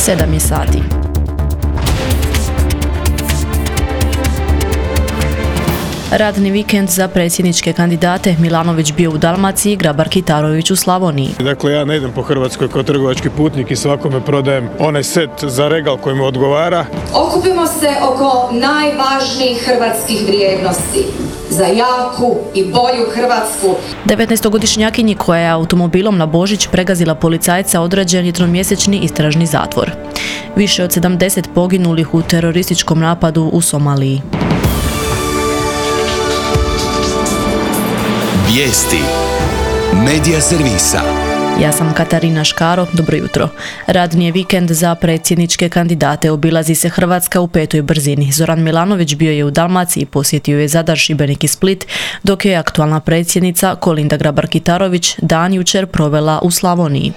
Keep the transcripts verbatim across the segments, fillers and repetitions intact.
sedam je sati. Radni vikend za predsjedničke kandidate. Milanović bio u Dalmaciji, Grabar-Kitarović u Slavoniji. Dakle, ja ne idem po Hrvatskoj kao trgovački putnik i svakome prodajem onaj set za regal koji mu odgovara. Okupimo se oko najvažnijih hrvatskih vrijednosti. Za jaku i bolju Hrvatsku. devetnaestogodišnjakinji koja je automobilom na Božić pregazila policajca određen jednomjesečni istražni zatvor. Više od sedamdeset poginulih u terorističkom napadu u Somaliji. Vijesti Medija servisa. Ja sam Katarina Škaro, dobro jutro. Radni je vikend za predsjedničke kandidate. Obilazi se Hrvatska u petoj brzini. Zoran Milanović bio je u Dalmaciji, posjetio je Zadar, Šibenik i Split, dok je aktualna predsjednica Kolinda Grabar-Kitarović dan jučer provela u Slavoniji.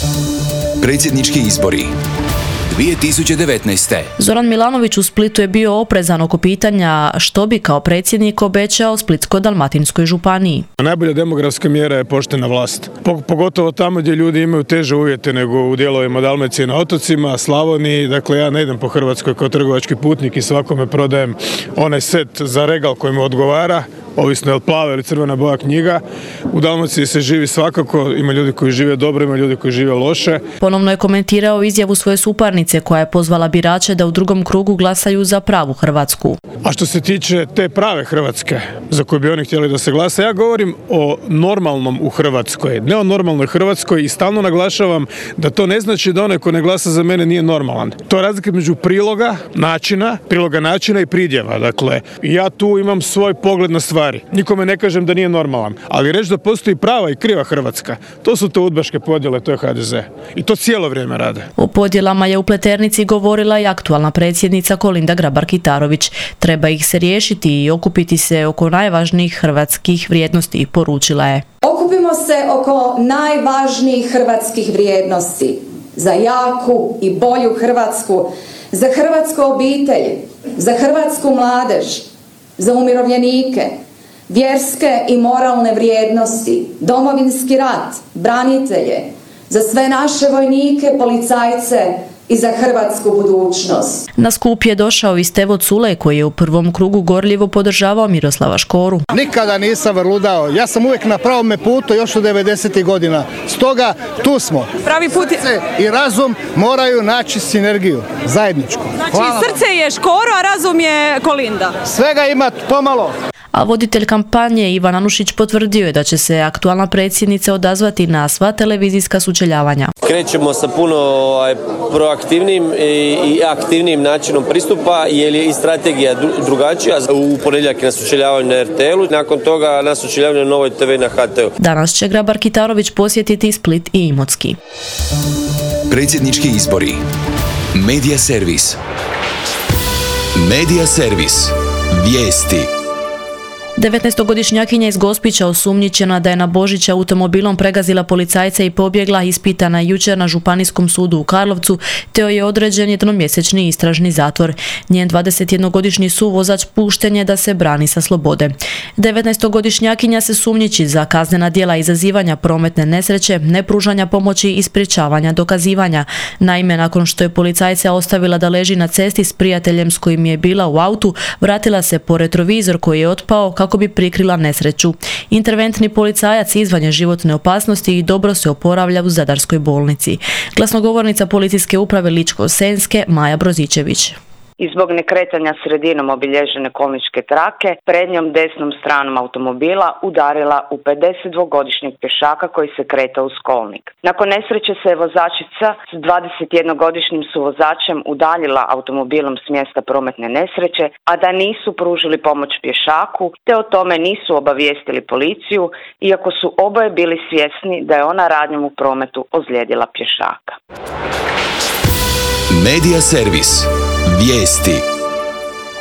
Predsjednički izbori dvije tisuće devetnaeste. Zoran Milanović u Splitu je bio oprezan oko pitanja što bi kao predsjednik obećao Splitsko-dalmatinskoj županiji. Najbolja demografska mjera je poštena vlast. Pogotovo tamo gdje ljudi imaju teže uvjete nego u dijelovima Dalmacije na otocima, Slavoniji. Dakle, ja ne idem po Hrvatskoj kao trgovački putnik i svakome prodajem onaj set za regal koji mu odgovara. Ovisno je li plava ili crvena boja knjiga. U Dalmaciji se živi svakako, ima ljudi koji žive dobro, ima ljudi koji žive loše. Ponovno je komentirao izjavu svoje suparnice koja je pozvala birače da u drugom krugu glasaju za pravu Hrvatsku. A što se tiče te prave Hrvatske za koju bi oni htjeli da se glasa, ja govorim o normalnom u Hrvatskoj, ne o normalnoj Hrvatskoj i stalno naglašavam da to ne znači da onaj ko ne glasa za mene nije normalan. To je razlika među priloga, načina, priloga načina i pridjeva. Dakle, ja tu imam svoj pogled na stvari. Nikome ne kažem da nije normalan, ali reći da postoji prava i kriva Hrvatska, to su te udbaške podjele, to je ha de ze. I to cijelo vrijeme rade. O podjelama je u Pleternici govorila i aktualna predsjednica Kolinda Grabar-Kitarović. Treba ih se riješiti i okupiti se oko najvažnijih hrvatskih vrijednosti, poručila je. Okupimo se oko najvažnijih hrvatskih vrijednosti. Za jaku i bolju Hrvatsku, za hrvatsku obitelj, za hrvatsku mladež, za umirovljenike, vjerske i moralne vrijednosti, domovinski rat, branitelje, za sve naše vojnike, policajce i za hrvatsku budućnost. Na skup je došao i Stevo Culej koji je u prvom krugu gorljivo podržavao Miroslava Škoru. Nikada nisam vrludao, ja sam uvijek na pravome putu još od devedesetih godina. Stoga tu smo. Pravi put i razum moraju naći sinergiju, zajedničku. Znači Hvala. Srce je Škoro, a razum je Kolinda. Svega ima pomalo. A voditelj kampanje Ivan Anušić potvrdio je da će se aktualna predsjednica odazvati na sva televizijska sučeljavanja. Krećemo sa puno ovaj, proaktivnim i aktivnim načinom pristupa jer je i strategija drugačija. U ponedjeljak na sučeljavanju na er te el-u, nakon toga na sučeljavanju na Novoj te ve na ha te u. Danas će Grabar-Kitarović posjetiti Split i Imotski. Predsjednički izbori. Medija servis. Medija servis. Vijesti. devetnaestogodišnjakinja iz Gospića osumnjičena da je na Božić automobilom pregazila policajca i pobjegla ispitana jučer na Županijskom sudu u Karlovcu, te joj je određen jednomjesečni istražni zatvor. Njen dvadesetjednogodišnji suvozač pušten je da se brani sa slobode. devetnaestogodišnjakinja se sumnjiči za kaznena djela izazivanja prometne nesreće, nepružanja pomoći i sprječavanja dokazivanja. Naime, nakon što je policajca ostavila da leži na cesti s prijateljem s kojim je bila u autu, vratila se po retrovizor koji je otpao kako bi prikrila nesreću. Interventni policajac izvan je životne opasnosti i dobro se oporavlja u Zadarskoj bolnici. Glasnogovornica policijske uprave Ličko-Senjske Maja Brozičević. I zbog nekretanja sredinom obilježene kolničke trake, prednjom desnom stranom automobila udarila u pedesetdvogodišnjeg pješaka koji se kretao uz kolnik. Nakon nesreće se je vozačica s dvadesetjednogodišnjim suvozačem udaljila automobilom s mjesta prometne nesreće, a da nisu pružili pomoć pješaku, te o tome nisu obavijestili policiju, iako su oboje bili svjesni da je ona radnjom u prometu ozlijedila pješaka. Medija servis. Vijesti.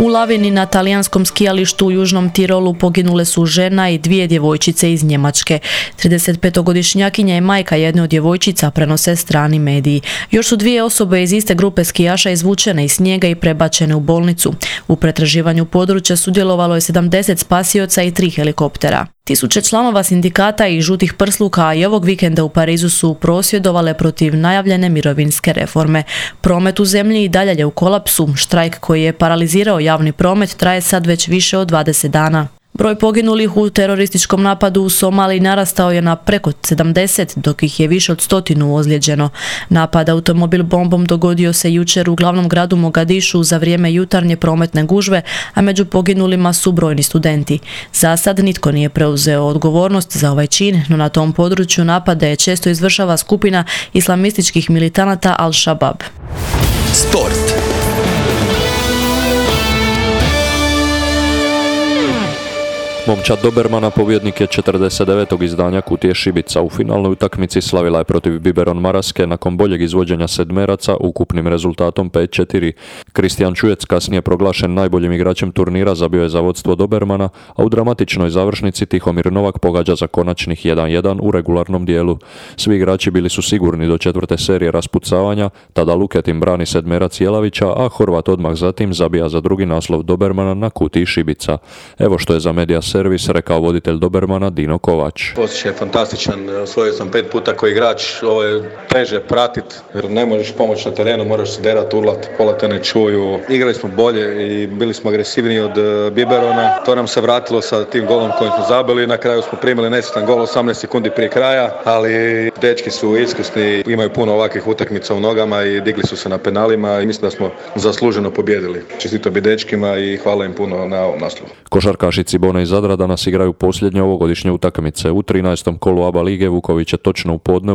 U lavini na talijanskom skijalištu u Južnom Tirolu poginule su žena i dvije djevojčice iz Njemačke. tridesetpetogodišnjakinja i majka jedne od djevojčica, prenose strani mediji. Još su dvije osobe iz iste grupe skijaša izvučene iz snijega i prebačene u bolnicu. U pretraživanju područja sudjelovalo je sedamdeset spasioca i tri helikoptera. Tisuće članova sindikata i žutih prsluka i ovog vikenda u Parizu su prosvjedovale protiv najavljene mirovinske reforme. Promet u zemlji i dalje je u kolapsu. Štrajk koji je paralizirao javni promet traje sad već više od dvadeset dana. Broj poginulih u terorističkom napadu u Somaliji narastao je na preko sedamdeset, dok ih je više od stotinu ozlijeđeno. Napad automobil bombom dogodio se jučer u glavnom gradu Mogadišu za vrijeme jutarnje prometne gužve, a među poginulima su brojni studenti. Za sad nitko nije preuzeo odgovornost za ovaj čin, no na tom području napade često izvršava skupina islamističkih militanata Al-Shabaab. Sport. Momčad Dobermana, pobjednik je četrdeset devetog izdanja Kutije Šibica. U finalnoj utakmici slavila je protiv Biberon Maraske nakon boljeg izvođenja sedmeraca ukupnim rezultatom pet četiri. Kristijan Čujec, kasnije proglašen najboljim igračem turnira, zabio je za vodstvo Dobermana, a u dramatičnoj završnici Tihomir Novak pogađa za konačnih jedan jedan u regularnom dijelu. Svi igrači bili su sigurni do četvrte serije raspucavanja, tada Luketin brani sedmerac Jelavića, a Horvat odmah zatim zabija za drugi naslov Dobermana na Kutiji Šibica. Evo što je za Media Servis rekao voditelj Dobermana Dino Kovač. Osjećaj je fantastičan, osvojio sam pet puta kao igrač, ovo je teže pratit, jer ne možeš pomoći na terenu, moraš se derat, urlat, pola te ne čuju. Igrali smo bolje i bili smo agresivniji od Biberona, to nam se vratilo sa tim golom kojim smo zabili, na kraju smo primili nesretan gol osamnaest sekundi prije kraja, ali dečki su iskusni, imaju puno ovakvih utakmica u nogama i digli su se na penalima i mislim da smo zasluženo pobjedili. Čestito bi dečkima i hvala im puno na ovom naslovu. Košarkaši Cibone iz Zadra danas igraju posljednje ovogodišnje utakmice. U trinaestom kolu A B A lige Vuković je točno u podne